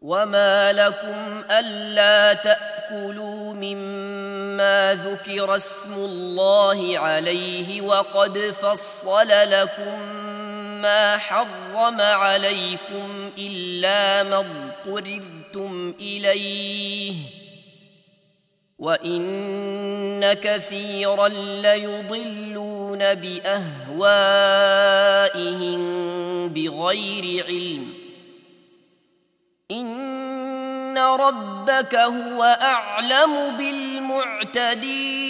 وما لكم ألا تأكلوا مما ذكر اسم الله عليه وقد فصل لكم ما حرم عليكم إلا ما اضطررتم إليه وإن كثيرا ليضلون بأهوائهم بغير علم إن ربك هو أعلم بالمعتدين